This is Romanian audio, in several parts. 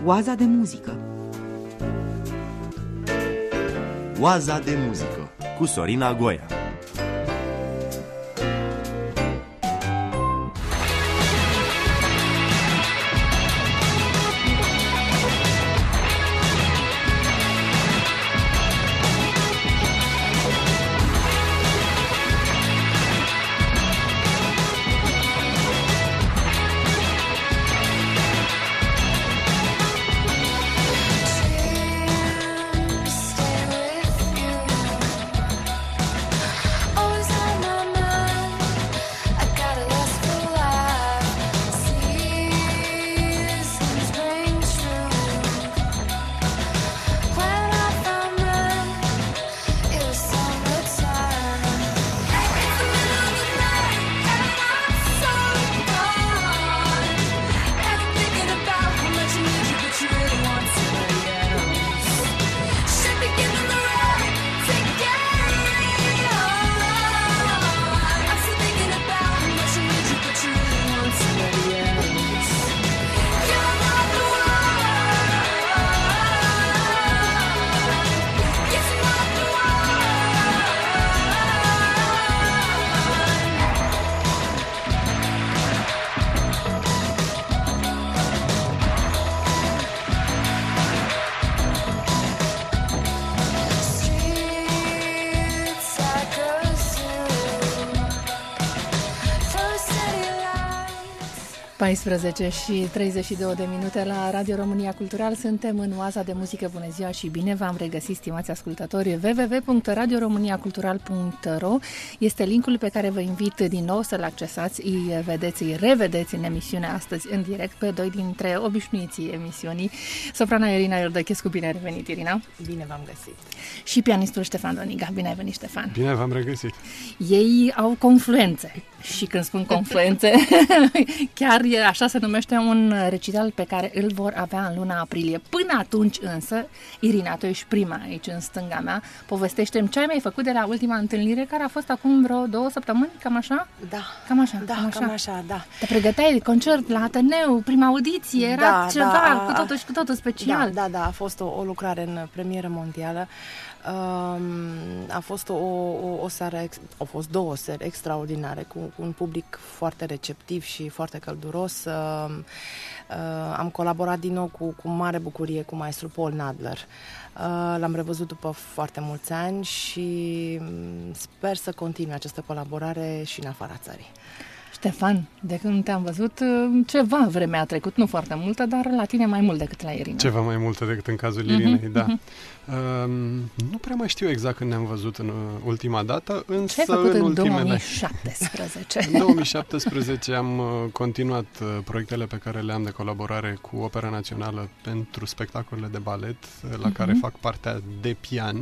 Oaza de muzică. Oaza de muzică cu Sorina Goia. și 32 de minute la Radio România Cultural. Suntem în Oaza de muzică. Bună ziua și bine v-am regăsit, stimați ascultători. www.radioromaniacultural.ro este linkul pe care vă invit din nou să-l accesați. Îi revedeți în emisiunea astăzi în direct pe doi dintre obișnuiții emisiunii. Soprana Irina Iordăchescu, bine ai revenit, Irina. Bine v-am găsit. Și pianistul Ștefan Doniga. Bine ai venit, Ștefan. Bine v-am regăsit. Ei au confluențe. Și când spun confluențe, chiar așa se numește un recital pe care îl vor avea în luna aprilie. Până atunci însă, Irina, tu ești prima aici în stânga mea, povestește-mi ce ai mai făcut de la ultima întâlnire, care a fost acum vreo 2 săptămâni, cam așa? Da. Cam așa? Cam așa, da. Te pregăteai de concert la Ateneu, prima audiție, era ceva cu totul și cu totul special. Da, a fost o lucrare în premieră mondială. A fost o seară, au fost 2 seri extraordinare cu un public foarte receptiv și foarte călduros. Am colaborat din nou cu mare bucurie cu maestru Paul Nadler. L-am revăzut după foarte mulți ani și sper să continue această colaborare și în afara țării. Ștefan, de când te-am văzut, ceva vreme a trecut, nu foarte multă, dar la tine mai mult decât la Irina. Ceva mai multă decât în cazul Irinei, da. Nu prea mai știu exact când ne-am văzut în ultima dată, însă ce ai făcut în ultimele... 2017? În 2017 am continuat proiectele pe care le-am de colaborare cu Opera Națională pentru spectacolele de balet, la care fac partea de pian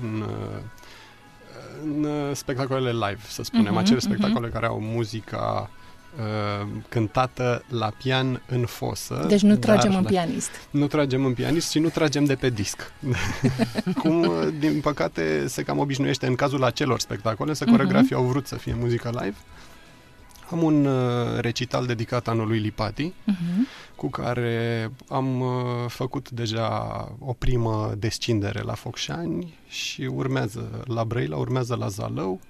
în spectacolele live, să spunem, acele spectacole care au muzica cântată la pian în fosă. Deci nu tragem în pianist. Nu tragem în pianist și nu tragem de pe disc. Cum, din păcate, se cam obișnuiește în cazul acelor spectacole, să coreografii au vrut să fie muzică live. Am un recital dedicat anului Lipati, cu care am făcut deja o primă descindere la Focșani și urmează la Brăila, urmează la Zalău.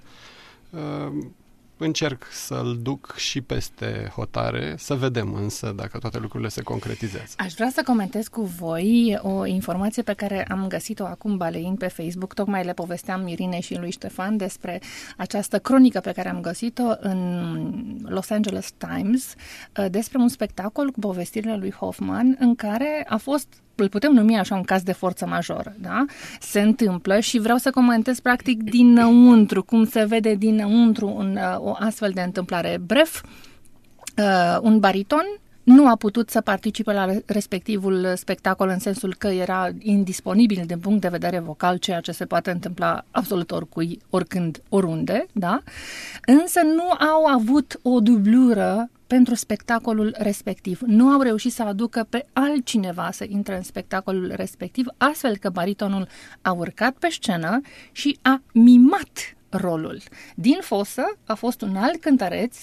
Încerc să-l duc și peste hotare, să vedem însă dacă toate lucrurile se concretizează. Aș vrea să comentez cu voi o informație pe care am găsit-o acum baleind pe Facebook. Tocmai le povesteam Irinei și lui Ștefan despre această cronică pe care am găsit-o în Los Angeles Times despre un spectacol cu povestirile lui Hoffman în care a fost, îl putem numi așa, un caz de forță majoră, da? Se întâmplă și vreau să comentez practic dinăuntru, cum se vede dinăuntru o astfel de întâmplare. Bref, un bariton nu a putut să participe la respectivul spectacol în sensul că era indisponibil din punct de vedere vocal, ceea ce se poate întâmpla absolut oricui, oricând, oriunde, da? Însă nu au avut o dublură pentru spectacolul respectiv. Nu au reușit să aducă pe altcineva să intre în spectacolul respectiv, astfel că baritonul a urcat pe scenă și a mimat rolul. Din fosă a fost un alt cântăreț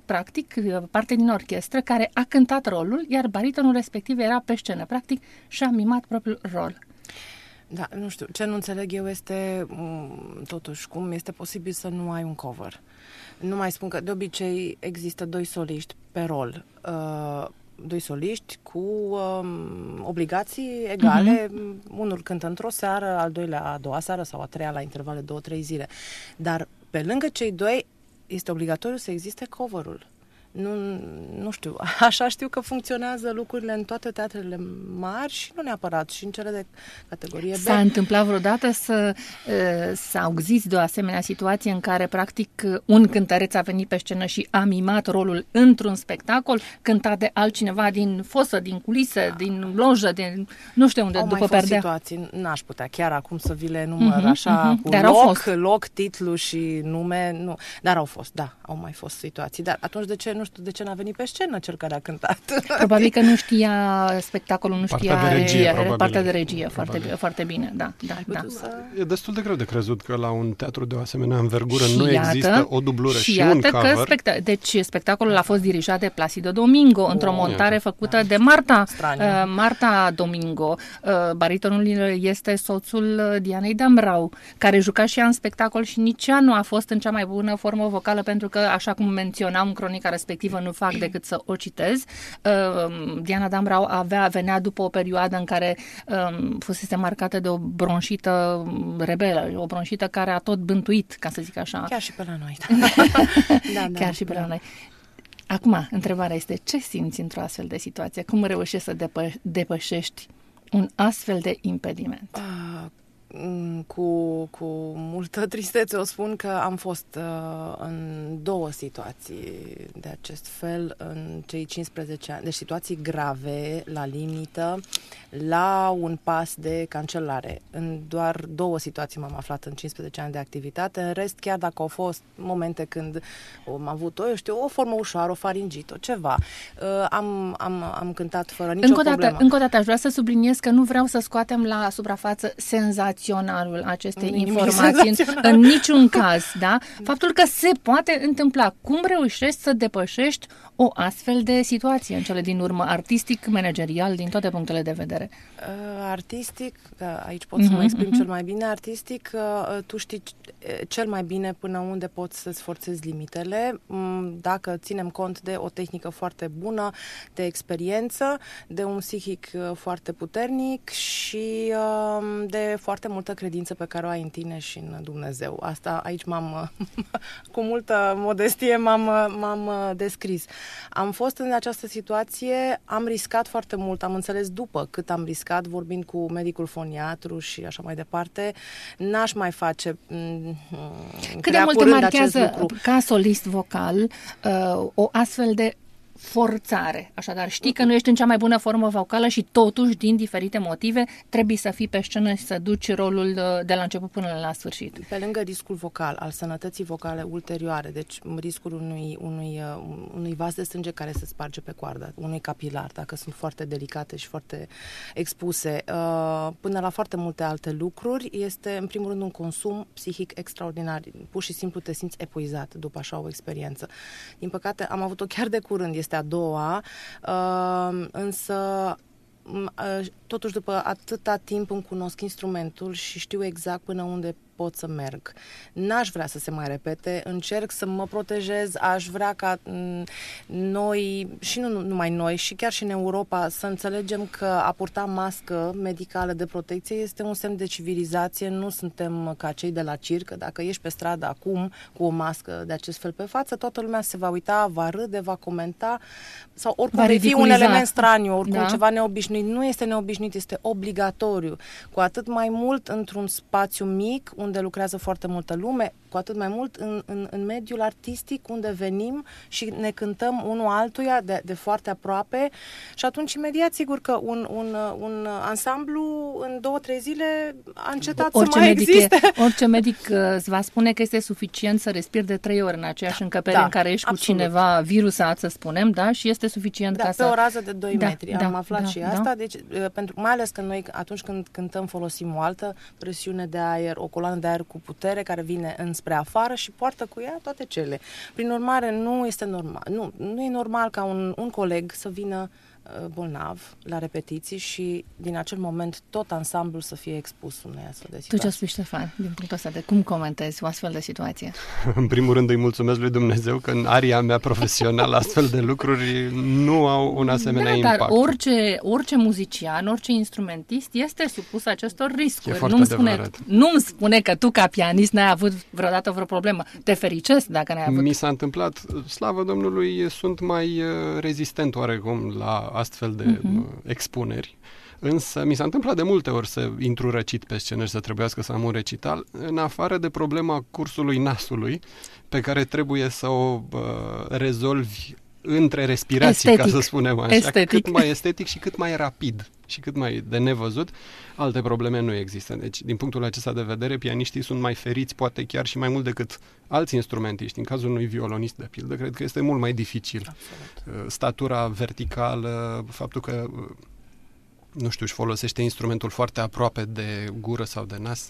practic, parte din orchestră care a cântat rolul, iar baritonul respectiv era pe scenă. Practic, și-a mimat propriul rol. Da, nu știu, ce nu înțeleg eu este, totuși, cum este posibil să nu ai un cover. Nu mai spun că de obicei există 2 soliști pe rol, 2 soliști cu obligații egale, unul cântă într-o seară, al doilea a doua seară sau a treia la intervale 2-3 zile. Dar pe lângă cei 2 este obligatoriu să existe coverul. Nu știu, așa știu că funcționează lucrurile în toate teatrele mari și nu neapărat, și în cele de categorie B. S-a întâmplat vreodată să auziți de o asemenea situație în care, practic, un cântăreț a venit pe scenă și a mimat rolul într-un spectacol cântat de altcineva din fosă, din culisă, din lojă, din nu știu unde, după perdea? Au mai fost situații, n-aș putea chiar acum să vi le enumăr așa, cu Dar loc, titlu și nume, nu. Dar au mai fost situații. Dar atunci nu știu de ce n-a venit pe scenă cel care a cântat. Probabil că nu știa spectacolul, nu știa partea de regie foarte bine. Da. E destul de greu de crezut că la un teatru de o asemenea învergură și nu există o dublură și un cover. Deci spectacolul a fost dirijat de Placido Domingo într-o montare făcută de Marta Domingo. Baritonul este soțul Dianei Dambrau, care juca și ea în spectacol și nici ea nu a fost în cea mai bună formă vocală, pentru că, așa cum menționam în cronica respectivă, nu fac decât să o citez. Diana Dambrau venea după o perioadă în care fusese marcată de o bronșită rebelă, o bronșită care a tot bântuit, ca să zic așa. Chiar și pe la noi. Chiar și pe la noi. Acum, întrebarea este, ce simți într-o astfel de situație? Cum reușești să depășești un astfel de impediment? Cu multă tristețe o spun că am fost în 2 situații de acest fel în cei 15 ani. Deci situații grave, la limită, la un pas de cancelare. În doar 2 situații m-am aflat în 15 ani de activitate. În rest, chiar dacă au fost momente când am avut o formă ușoară, o faringită, ceva, am cântat fără nicio problemă. Încă o dată, aș vrea să subliniez că nu vreau să scoatem la suprafață senzaționalul acestei informații în niciun caz, da? Faptul că se poate întâmpla. Cum reușești să depășești o astfel de situație în cele din urmă, artistic, managerial, din toate punctele de vedere? Artistic, aici pot să mă exprim cel mai bine, artistic, tu știi cel mai bine până unde poți să-ți forțezi limitele, dacă ținem cont de o tehnică foarte bună, de experiență, de un psihic foarte puternic și de foarte multă credință pe care o ai în tine și în Dumnezeu. Asta aici cu multă modestie m-am descris. Am fost în această situație, am riscat foarte mult, am înțeles după cât am riscat, vorbind cu medicul foniatru și așa mai departe, n-aș mai face cât de mult te marchează ca solist vocal o astfel de forțare. Așadar, știi că nu ești în cea mai bună formă vocală și totuși, din diferite motive, trebuie să fii pe scenă și să duci rolul de la început până la sfârșit. Pe lângă riscul vocal, al sănătății vocale ulterioare, deci riscul unui vas de sânge care se sparge pe coardă, unui capilar, dacă sunt foarte delicate și foarte expuse, până la foarte multe alte lucruri, este, în primul rând, un consum psihic extraordinar. Pur și simplu te simți epuizat după așa o experiență. Din păcate, am avut-o chiar de curând, este a doua, însă totuși după atâta timp îmi cunosc instrumentul și știu exact până unde pot să merg. N-aș vrea să se mai repete, încerc să mă protejez, aș vrea ca noi, și nu numai noi, și chiar și în Europa, să înțelegem că a purta mască medicală de protecție este un semn de civilizație, nu suntem ca cei de la circ, dacă ești pe stradă acum cu o mască de acest fel pe față, toată lumea se va uita, va râde, va comenta, sau oricum vei fi un element straniu, oricum ceva neobișnuit. Nu este neobișnuit, este obligatoriu. Cu atât mai mult într-un spațiu mic, unde lucrează foarte multă lume, cu atât mai mult în mediul artistic, unde venim și ne cântăm unul altuia de foarte aproape și atunci imediat sigur că un ansamblu în 2-3 zile a încetat să mai existe. Orice medic îți va spune că este suficient să respiri de 3 ori în aceeași încăpere în care ești absolut. Cu cineva virusat, să spunem, da? Și este suficient ca pe o rază de 2 metri. Am aflat și asta. Da. Deci, mai ales că noi atunci când cântăm folosim o altă presiune de aer, o coloană de aer cu putere care vine înspre spre afară și poartă cu ea toate cele. Prin urmare, nu este normal. Nu e normal ca un coleg să vină bolnav la repetiții și din acel moment tot ansamblul să fie expus unei astfel de situații. Tu ce spui, Ștefan, din punctul ăsta de cum comentezi o astfel de situație? În primul rând îi mulțumesc lui Dumnezeu că în aria mea profesională astfel de lucruri nu au un asemenea impact. Dar orice muzician, orice instrumentist este supus acestor riscuri. Nu-mi spune că tu ca pianist n-ai avut vreodată vreo problemă. Te fericesc dacă n-ai avut. Mi s-a întâmplat, slavă Domnului, sunt mai rezistent oarecum la astfel de expuneri. Însă mi s-a întâmplat de multe ori să intru răcit pe scenă și să trebuiască să am un recital, în afară de problema cursului nasului, pe care trebuie să o rezolvi între respirații, estetic, ca să spunem așa, estetic. Cât mai estetic și cât mai rapid și cât mai de nevăzut. Alte probleme nu există. Deci, din punctul acesta de vedere, pianiștii sunt mai feriți, poate chiar și mai mult decât alți instrumentiști. În cazul unui violonist, de pildă, cred că este mult mai dificil. Absolut. Statura verticală, faptul că își folosește instrumentul foarte aproape de gură sau de nas,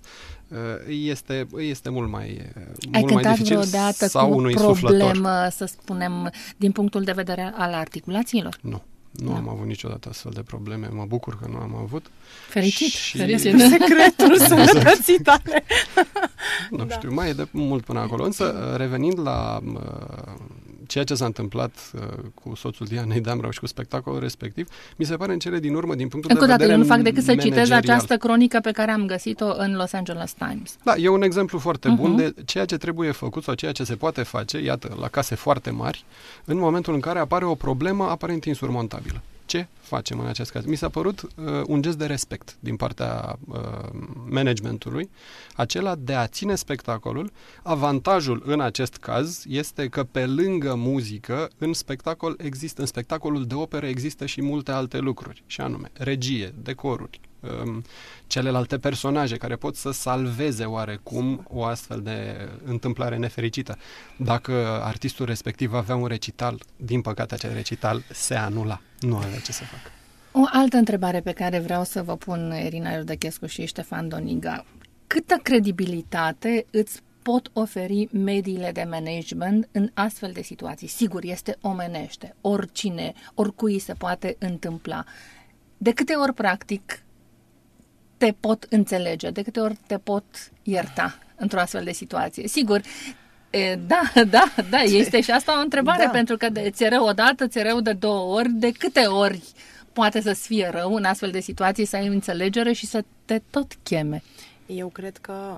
este mult mai dificil. Vreodată sau cu unui problemă, să spunem, din punctul de vedere al articulațiilor? Nu am avut niciodată astfel de probleme. Mă bucur că nu am avut. Fericit. Secretul sănătății tale. Nu știu, mai e de mult până acolo. Însă, revenind la ceea ce s-a întâmplat cu soțul Dianei Damrau și cu spectacolul respectiv, mi se pare în cele din urmă, din punctul de vedere managerial. Încă o dată, eu nu fac decât să citez managerial. această cronică pe care am găsit-o în Los Angeles Times. Da, e un exemplu foarte bun de ceea ce trebuie făcut sau ceea ce se poate face, iată, la case foarte mari, în momentul în care apare o problemă aparent insurmontabilă. Ce facem în acest caz? Mi s-a părut un gest de respect din partea managementului, acela de a ține spectacolul. Avantajul în acest caz este că pe lângă muzică, în spectacolul de operă există și multe alte lucruri, și anume regie, decoruri, celelalte personaje care pot să salveze oarecum o astfel de întâmplare nefericită. Dacă artistul respectiv avea un recital, din păcate acel recital se anula. Nu avea ce să facă. O altă întrebare pe care vreau să vă pun, Irina Iordăchescu și Ștefan Doniga. Câtă credibilitate îți pot oferi mediile de management în astfel de situații? Sigur, este omenește. Oricine, oricui se poate întâmpla. De câte ori, practic, te pot înțelege? De câte ori te pot ierta într-o astfel de situație? Sigur, da, este și asta o întrebare, pentru că ți-e rău odată, ți-e rău de 2 ori, de câte ori poate să-ți fie rău în astfel de situații, să ai înțelegere și să te tot cheme? Eu cred că,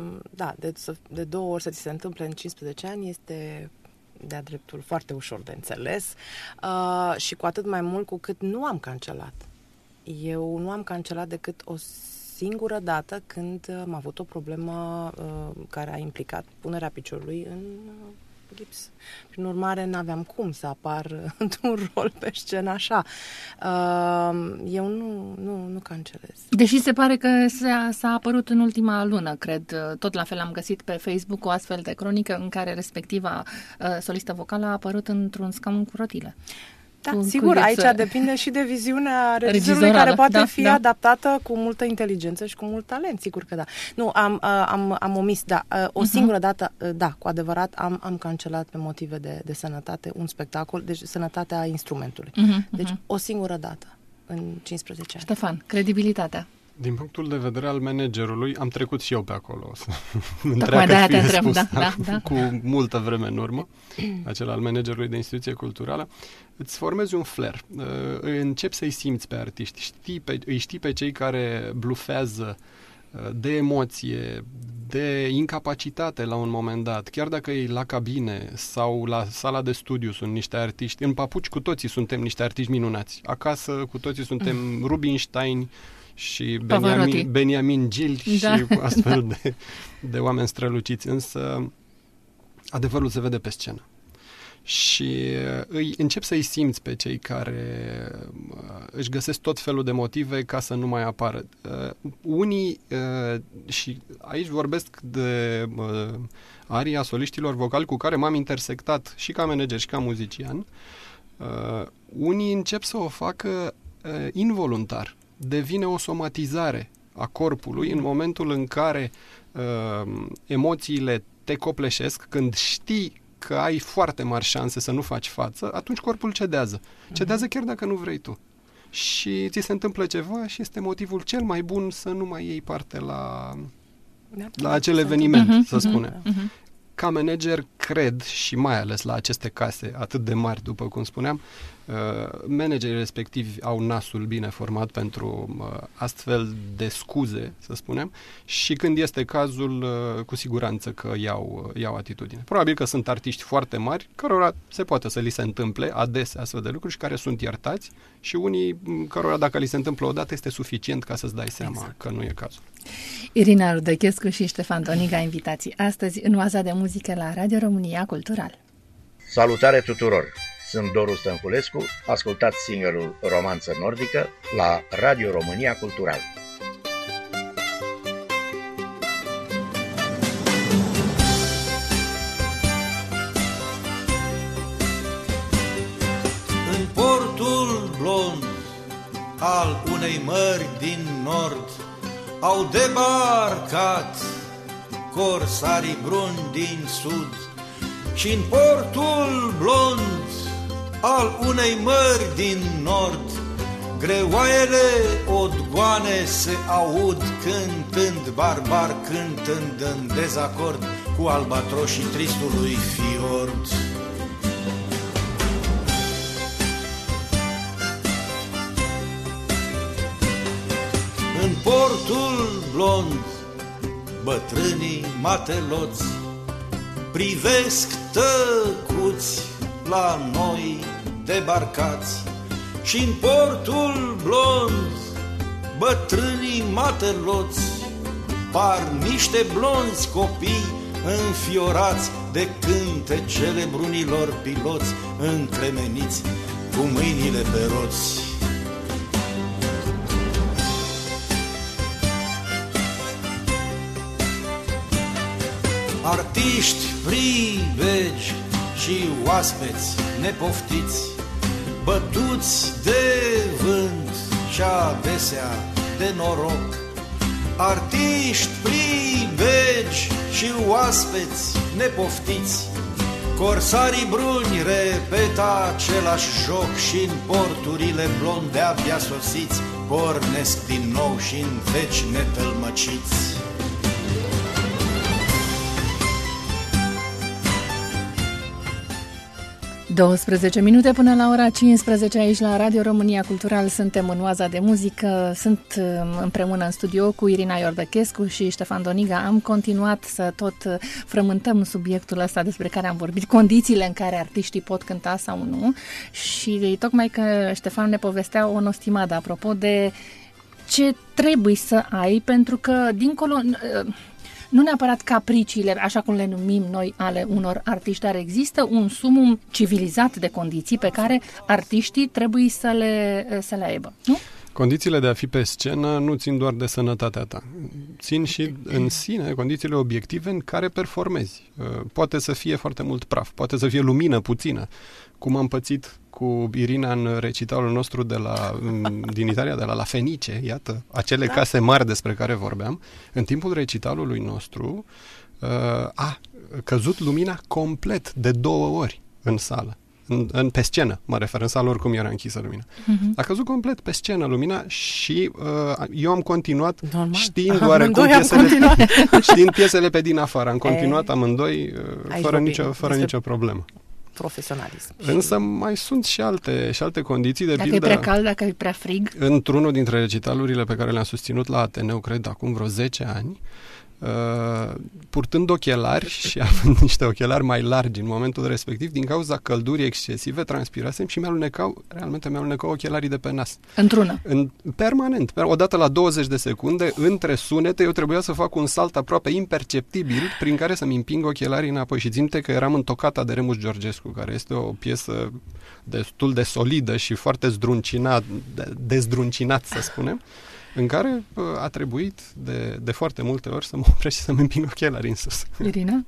de 2 ori să ți se întâmple în 15 ani este de-a dreptul foarte ușor de înțeles și cu atât mai mult cu cât nu am cancelat. Eu nu am cancelat decât o singură dată când am avut o problemă care a implicat punerea piciorului în gips. Prin urmare, n-aveam cum să apar într-un rol pe scenă așa. Eu nu cancelez. Deși se pare că s-a apărut în ultima lună, cred, tot la fel am găsit pe Facebook o astfel de cronică în care respectiva solistă vocală a apărut într-un scaun cu rotile. Da, sigur, aici depinde și de viziunea regizorului care poate fi adaptată cu multă inteligență și cu mult talent, sigur că da. Nu, am omis, o singură dată, cu adevărat, am cancelat pe motive de sănătate un spectacol, deci sănătatea instrumentului. Deci o singură dată în 15 ani. Ștefan, credibilitatea. Din punctul de vedere al managerului, am trecut și eu pe acolo. Tocmai de-aia te întreb, cu multă vreme în urmă, acela al managerului de instituție culturală. Îți formezi un flair, începi să-i simți pe artiști, îi știi pe cei care blufează de emoție, de incapacitate la un moment dat, chiar dacă ei la cabine sau la sala de studiu sunt niște artiști, în papuci cu toții suntem niște artiști minunați, acasă cu toții suntem Rubinstein și Beniamin Gil și astfel de oameni străluciți, însă adevărul se vede pe scenă. Și încep să-i simți pe cei care își găsesc tot felul de motive ca să nu mai apară. Unii, și aici vorbesc de aria soliștilor vocali cu care m-am intersectat și ca manager și ca muzician, unii încep să o facă involuntar. Devine o somatizare a corpului în momentul în care emoțiile te copleșesc, când știi că ai foarte mari șanse să nu faci față, atunci corpul cedează. Cedează chiar dacă nu vrei tu. Și ți se întâmplă ceva și este motivul cel mai bun să nu mai iei parte la acel eveniment, să spunem. Ca manager, cred, și mai ales la aceste case atât de mari, după cum spuneam, managerii respectivi au nasul bine format pentru astfel de scuze, să spunem, și când este cazul, cu siguranță că iau atitudine. Probabil că sunt artiști foarte mari, cărora se poate să li se întâmple adesea astfel de lucruri și care sunt iertați, și unii cărora, dacă li se întâmplă odată, este suficient ca să-ți dai seama că nu e cazul. Irina Rudăchescu și Ștefan Toniga, invitații astăzi în Oaza de Muzică la Radio România Cultural. Salutare tuturor! Sunt Doru Stănculescu, ascultați singerul Romanță Nordică la Radio România Cultural. În portul blond al unei mări din nord au debarcat corsarii bruni din sud, și în portul blond al unei mări din nord greoaiele odgoane se aud cântând barbar, cântând în dezacord cu albatroșii tristului fiord. În portul blond bătrânii mateloți privesc tăcuți la noi debarcați, și în portul blond bătrânii mateloți par niște blonzi copii înfiorați de cântecele brunilor piloți, încremeniți cu mâinile pe roți. Artiști pribegi și oaspeți nepoftiți, bătuți de vânt și adesea de noroc. Artiști pribegi și oaspeți nepoftiți, corsarii bruni repetă același joc, și în porturile blonde abia sosiți pornesc din nou și în veci netălmăciți. 12 minute până la ora 15 aici la Radio România Cultural. Suntem în Oaza de Muzică. Sunt împreună în studio cu Irina Iordăchescu și Ștefan Toniga. Am continuat să tot frământăm subiectul ăsta despre care am vorbit, condițiile în care artiștii pot cânta sau nu. Și tocmai că Ștefan ne povestea o nostimadă apropo de ce trebuie să ai, pentru că dincolo... Nu neapărat capriciile, așa cum le numim noi, ale unor artiști, dar există un sumum civilizat de condiții pe care artiștii trebuie să le aibă, nu? Condițiile de a fi pe scenă nu țin doar de sănătatea ta. Țin și în sine condițiile obiective în care performezi. Poate să fie foarte mult praf, poate să fie lumină puțină, cum am pățit cu Irina în recitalul nostru din Italia, de la Fenice, iată, acele case mari despre care vorbeam. În timpul recitalului nostru a căzut lumina complet de 2 ori în sală. Pe scenă, mă refer, în sală oricum era închisă lumina. A căzut complet pe scenă lumina și eu am continuat știind oarecum știind piesele pe din afară. Am continuat amândoi fără nicio problemă. Profesionalism. Însă mai sunt și alte condiții. De dacă pildă, e prea cald, dacă e prea frig. Într-unul dintre recitalurile pe care le-am susținut la Ateneu, cred, acum vreo 10 ani, purtând ochelari și având niște ochelari mai largi în momentul respectiv, din cauza căldurii excesive, transpirasem și realmente mi-alunecau ochelarii de pe nas. Într-una? Permanent. Odată la 20 de secunde, între sunete, eu trebuia să fac un salt aproape imperceptibil prin care să-mi împing ochelarii înapoi. Și țin că eram în Tocata de Remus Georgescu, care este o piesă destul de solidă și foarte dezdruncinat, să spunem, în care a trebuit de foarte multe ori să mă opresc și să-mi împing ochelarii în sus. Irina?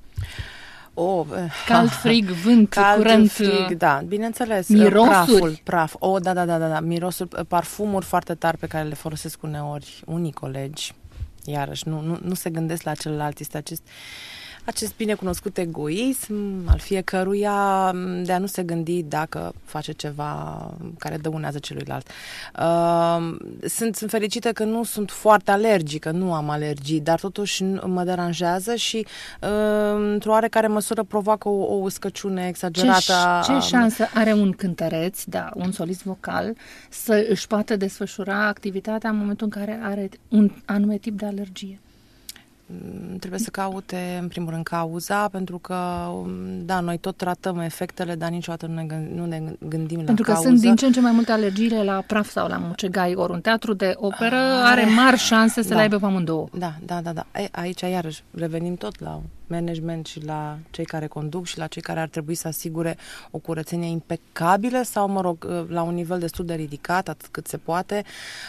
Cald, frig, vânt, curent, frig, da, bineînțeles. mirosuri. Praf. Da. Mirosuri, parfumuri foarte tari pe care le folosesc uneori unii colegi. Iarăși, nu se gândesc la celălalt. Este acest binecunoscut egoism al fiecăruia de a nu se gândi dacă face ceva care dăunează celuilalt. Sunt fericită că nu sunt foarte alergică, nu am alergii, dar totuși mă deranjează și într-o oarecare măsură provoacă o uscăciune exagerată. Ce șansă are un cântăreț, un solist vocal, să își poată desfășura activitatea în momentul în care are un anume tip de alergie? Trebuie să caute, în primul rând, cauza, pentru că, da, noi tot tratăm efectele, dar niciodată nu ne gândim la pentru că cauză. sunt din ce în ce mai multe alergiile la praf sau la mucegai, ori un teatru de operă are mari șanse să le aibă pe amândouă. Da. Aici, iarăși, revenim tot la management și la cei care conduc și la cei care ar trebui să asigure o curățenie impecabilă sau, mă rog, la un nivel destul de ridicat, atât cât se poate.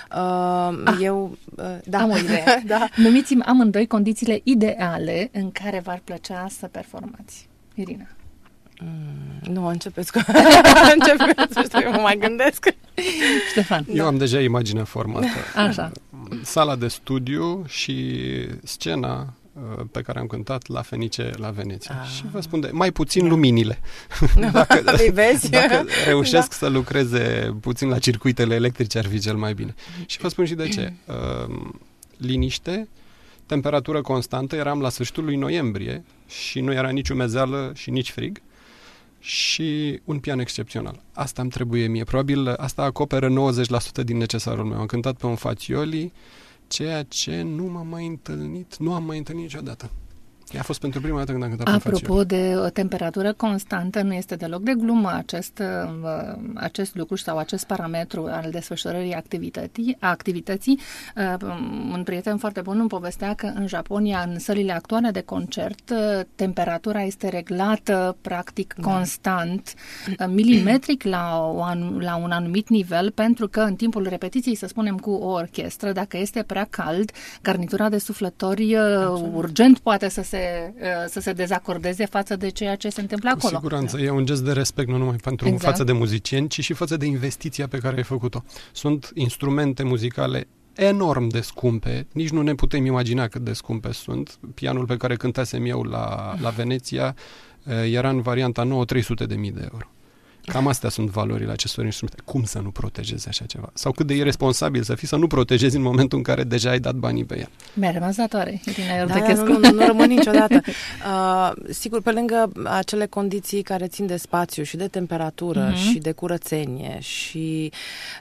Am o idee. Da. Numiți-mi amândoi condițiile ideale în care v-ar plăcea să performați. Irina. Nu, începeți cu... mă mai gândesc. Ștefan. Eu am deja imaginea formată. Așa. Sala de studiu și scena pe care am cântat la Fenice la Veneția. Și vă spun mai puțin luminile. Dacă reușesc să lucreze puțin la circuitele electrice, ar fi cel mai bine. Și vă spun și de ce. Liniște, temperatură constantă, eram la sfârșitul lui noiembrie și nu era nici umezeală și nici frig și un pian excepțional. Asta îmi trebuie mie. Probabil asta acoperă 90% din necesarul meu. Am cântat pe un Fazioli, ceea ce nu am mai întâlnit niciodată. A fost pentru prima dată când am cântat pe Fazioli. Apropo de o temperatură constantă, nu este deloc de glumă acest lucru sau acest parametru al desfășurării activității. Un prieten foarte bun îmi povestea că în Japonia, în sălile actuale de concert, temperatura este reglată practic constant, milimetric la un anumit nivel, pentru că în timpul repetiției, să spunem cu o orchestră, dacă este prea cald, garnitura de suflători urgent poate să se dezacordeze față de ceea ce se întâmplă acolo. Cu siguranță. E un gest de respect nu numai față de muzicieni, ci și față de investiția pe care ai făcut-o. Sunt instrumente muzicale enorm de scumpe, nici nu ne putem imagina cât de scumpe sunt. Pianul pe care cântasem eu la Veneția era în varianta 9-300.000 de euro. Cam astea sunt valorile acestor instrumente. Cum să nu protejezi așa ceva? Sau cât de irresponsabil să fii să nu protejezi în momentul în care deja ai dat banii pe el? Mi-a rămas datoare. Nu rămân niciodată. Sigur, pe lângă acele condiții care țin de spațiu și de temperatură și de curățenie și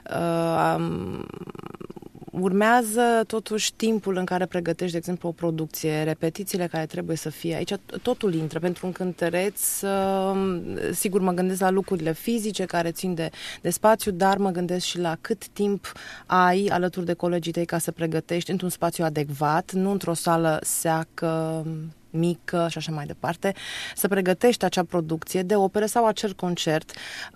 urmează totuși timpul în care pregătești, de exemplu, o producție, repetițiile care trebuie să fie. Aici totul intră. Pentru un cântăreț, sigur, mă gândesc la lucrurile fizice care țin de spațiu, dar mă gândesc și la cât timp ai alături de colegii tăi ca să pregătești într-un spațiu adecvat, nu într-o sală seacă, mică și așa mai departe, să pregătești acea producție de operă sau acel concert,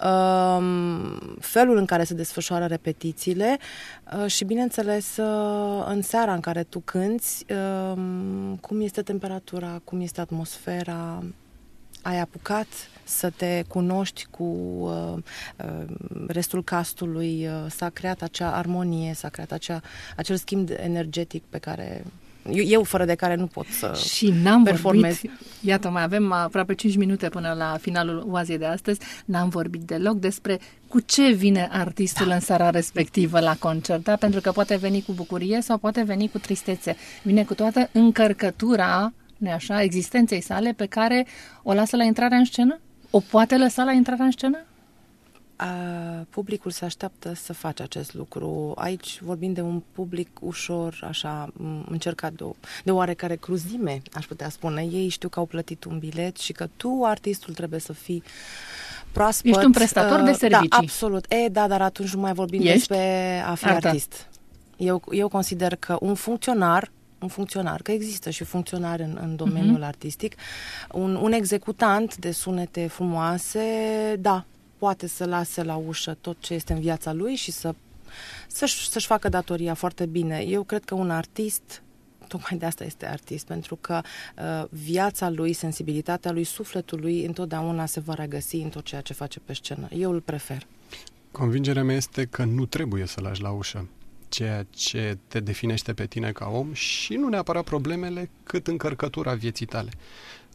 felul în care se desfășoară repetițiile și, bineînțeles, în seara în care tu cânți, cum este temperatura, cum este atmosfera, ai apucat să te cunoști cu restul castului, s-a creat acea armonie, s-a creat acel schimb energetic pe care... Eu fără de care nu pot să și n-am performez. Vorbit, iată, mai avem aproape 5 minute până la finalul oazei de astăzi, n-am vorbit deloc despre cu ce vine artistul în seara respectivă la concert, da? Pentru că poate veni cu bucurie sau poate veni cu tristețe. Vine cu toată încărcătura, nu-i așa, existenței sale pe care o lasă la intrarea în scenă? O poate lăsa la intrarea în scenă? Publicul se așteaptă să faci acest lucru. Aici vorbim de un public ușor, așa, încercat de oarecare cruzime, aș putea spune. Ei știu că au plătit un bilet și că tu, artistul, trebuie să fii proaspăt. Ești un prestator de servicii. Da, absolut. Dar atunci nu mai vorbim despre a fi artist. Eu consider că un funcționar, că există și funcționari în domeniul artistic, un executant de sunete frumoase, da, poate să lase la ușă tot ce este în viața lui și să-și facă datoria foarte bine. Eu cred că un artist, tocmai de asta este artist, pentru că viața lui, sensibilitatea lui, sufletul lui întotdeauna se va regăsi în tot ceea ce face pe scenă. Eu îl prefer. Convingerea mea este că nu trebuie să lași la ușă ceea ce te definește pe tine ca om și nu neapărat problemele, cât încărcătura vieții tale.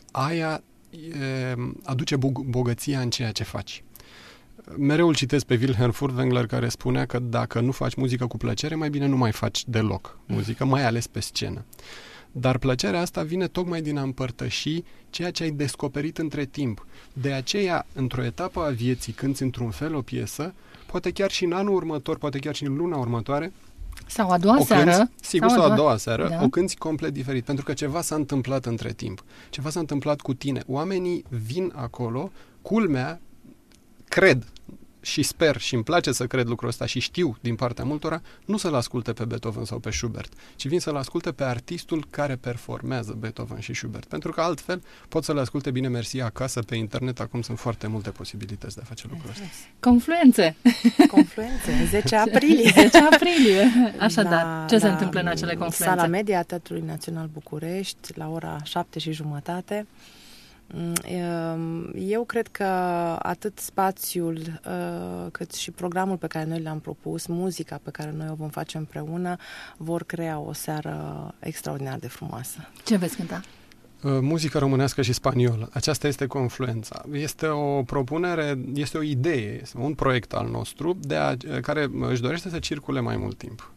aia aduce bogăția în ceea ce faci. Mereu îl citesc pe Wilhelm Furtwängler, care spunea că dacă nu faci muzică cu plăcere, mai bine nu mai faci deloc muzică, mai ales pe scenă. Dar plăcerea asta vine tocmai din a împărtăși ceea ce ai descoperit între timp. De aceea, într-o etapă a vieții, cânti într-un fel o piesă, poate chiar și în anul următor, poate chiar și în luna următoare, sau a doua seară. Sau a doua seară, da. O cânti complet diferit, pentru că ceva s-a întâmplat între timp. Ceva s-a întâmplat cu tine. Oamenii vin acolo, culmea, cred și sper și îmi place să cred lucrul ăsta și știu din partea multora, nu să-l asculte pe Beethoven sau pe Schubert, ci vin să-l asculte pe artistul care performează Beethoven și Schubert. Pentru că altfel pot să-l asculte bine mersi acasă pe internet, acum sunt foarte multe posibilități de a face lucrul ăsta. Confluențe, 10 aprilie. 10 aprilie. Așadar, ce se întâmplă în acele confluențe? Sala Media a Teatrului Național București, la ora 7:30. Eu cred că atât spațiul cât și programul pe care noi le-am propus, muzica pe care noi o vom face împreună, vor crea o seară extraordinar de frumoasă. Ce veți cânta? Muzică românească și spaniolă. Aceasta este confluența. Este o propunere, este o idee, este un proiect al nostru care își dorește să circule mai mult timp.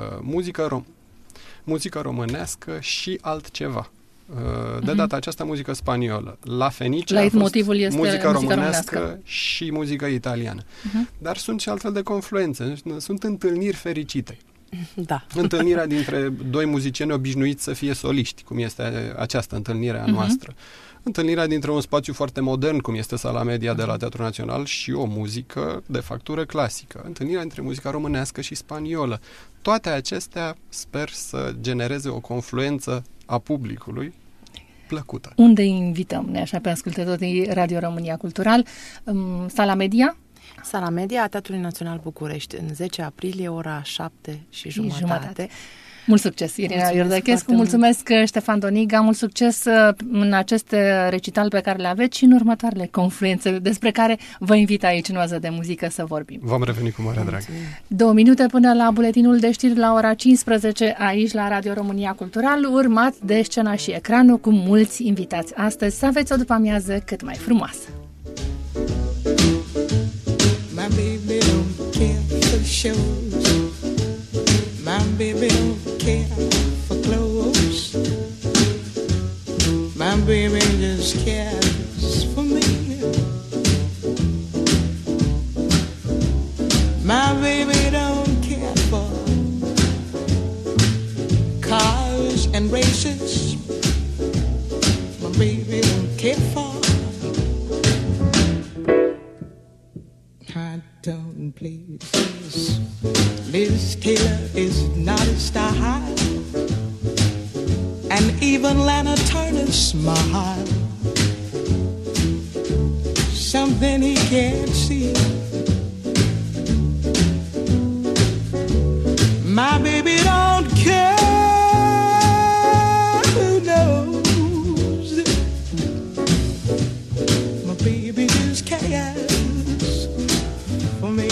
Muzică românească și altceva. De data aceasta muzică spaniolă. La Fenice a fost este muzică românească și muzică italiană. Dar sunt și altfel de confluențe. Sunt întâlniri fericite. Da. Întâlnirea dintre doi muzicieni obișnuiți să fie soliști, cum este această întâlnire a noastră. Întâlnirea dintre un spațiu foarte modern, cum este Sala Media de la Teatrul Național, și o muzică de factură clasică. Întâlnirea dintre muzica românească și spaniolă. Toate acestea sper să genereze o confluență a publicului plăcută. Unde invităm, ne așa, pe ascultătorii Radio România Cultural? Sala Media? Sala Media a Teatrului Național București, în 10 aprilie, ora 7:30. Mult succes, Irina Iordăchescu, mulțumesc, Ștefan Doniga, mult succes în acest recital pe care le aveți și în următoarele confluențe despre care vă invit aici în Oază de Muzică să vorbim. Vom reveni cu mare drag. 2 minute până la buletinul de știri la ora 15 aici la Radio România Cultural, urmat de Scena și Ecranul cu mulți invitați astăzi. Să aveți o după-amiază cât mai frumoasă. My baby don't care for shows. My baby don't care for clothes. My baby just cares for me. My baby don't care for cars and races. My baby don't care for high tone places. Liz Taylor is not a star high, and even Lana Turner's smile, something he can't see. My baby don't care who knows. My baby just cares for me.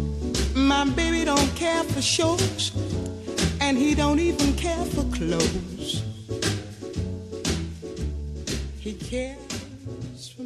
Shows, and he don't even care for clothes.